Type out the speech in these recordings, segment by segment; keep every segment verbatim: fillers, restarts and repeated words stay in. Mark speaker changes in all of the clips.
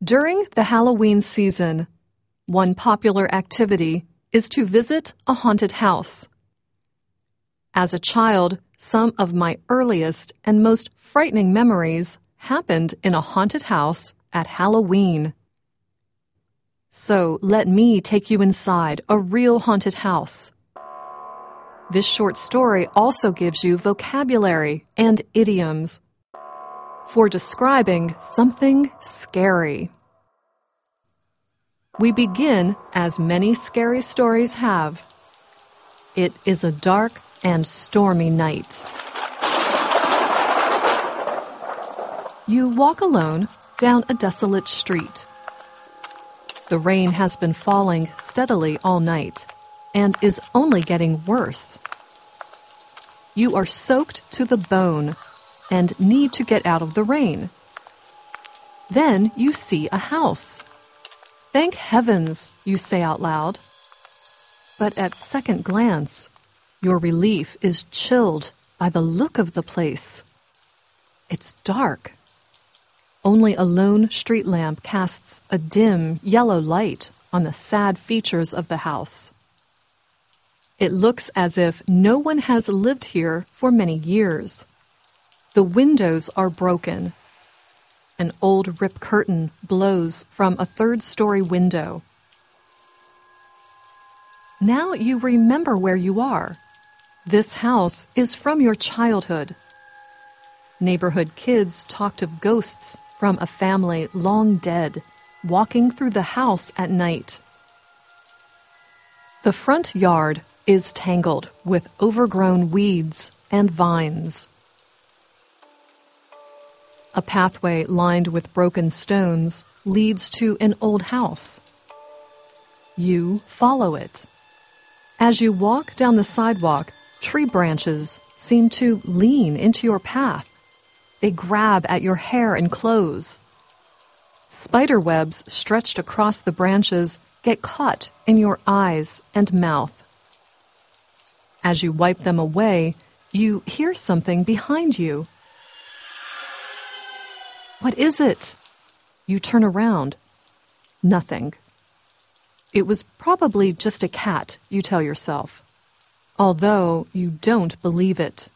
Speaker 1: During the Halloween season, one popular activity is to visit a haunted house. As a child, some of my earliest and most frightening memories happened in a haunted house at Halloween. So let me take you inside a real haunted house. This short story also gives you vocabulary and idioms for describing something scary. We begin as many scary stories have. It is a dark and stormy night. You walk alone down a desolate street. The rain has been falling steadily all night and is only getting worse. You are soaked to the bone and need to get out of the rain. Then you see a house. Thank heavens, you say out loud. But at second glance, your relief is chilled by the look of the place. It's dark. Only a lone street lamp casts a dim yellow light on the sad features of the house. It looks as if no one has lived here for many years. The windows are broken. An old rip curtain blows from a third-story window. Now you remember where you are. This house is from your childhood. Neighborhood kids talked of ghosts from a family long dead, walking through the house at night. The front yard is tangled with overgrown weeds and vines. A pathway lined with broken stones leads to an old house. You follow it. As you walk down the sidewalk, tree branches seem to lean into your path. They grab at your hair and clothes. Spider webs stretched across the branches get caught in your eyes and mouth. As you wipe them away, you hear something behind you. What is it? You turn around. Nothing. It was probably just a cat, you tell yourself, although you don't believe it.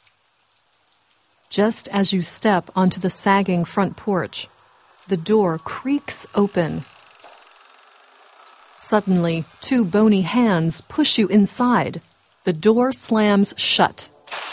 Speaker 1: Just as you step onto the sagging front porch, the door creaks open. Suddenly, two bony hands push you inside. The door slams shut.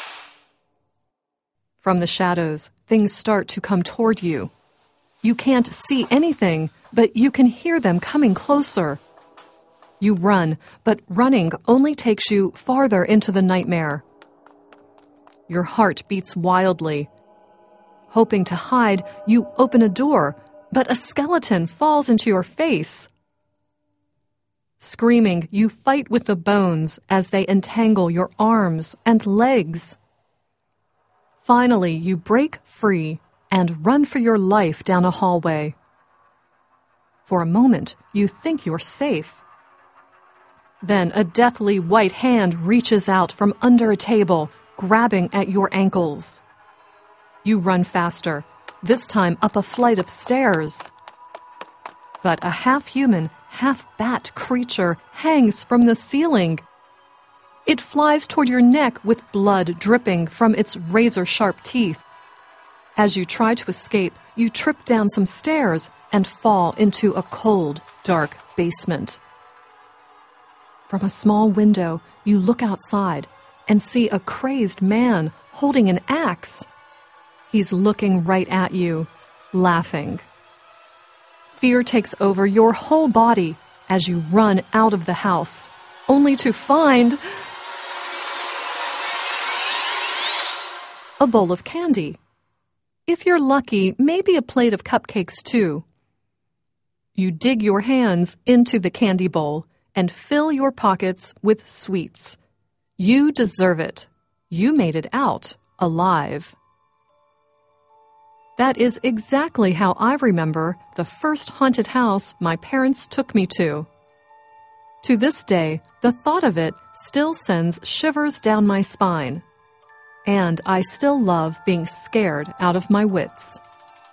Speaker 1: From the shadows, things start to come toward you. You can't see anything, but you can hear them coming closer. You run, but running only takes you farther into the nightmare. Your heart beats wildly. Hoping to hide, you open a door, but a skeleton falls into your face. Screaming, you fight with the bones as they entangle your arms and legs. Finally, you break free and run for your life down a hallway. For a moment, you think you're safe. Then a deathly white hand reaches out from under a table, grabbing at your ankles. You run faster, this time up a flight of stairs. But a half-human, half-bat creature hangs from the ceiling. It flies toward your neck with blood dripping from its razor-sharp teeth. As you try to escape, you trip down some stairs and fall into a cold, dark basement. From a small window, you look outside and see a crazed man holding an axe. He's looking right at you, laughing. Fear takes over your whole body as you run out of the house, only to find a bowl of candy. If you're lucky, maybe a plate of cupcakes too. You dig your hands into the candy bowl and fill your pockets with sweets. You deserve it. You made it out alive. That is exactly how I remember the first haunted house my parents took me to. To this day, the thought of it still sends shivers down my spine. And I still love being scared out of my wits.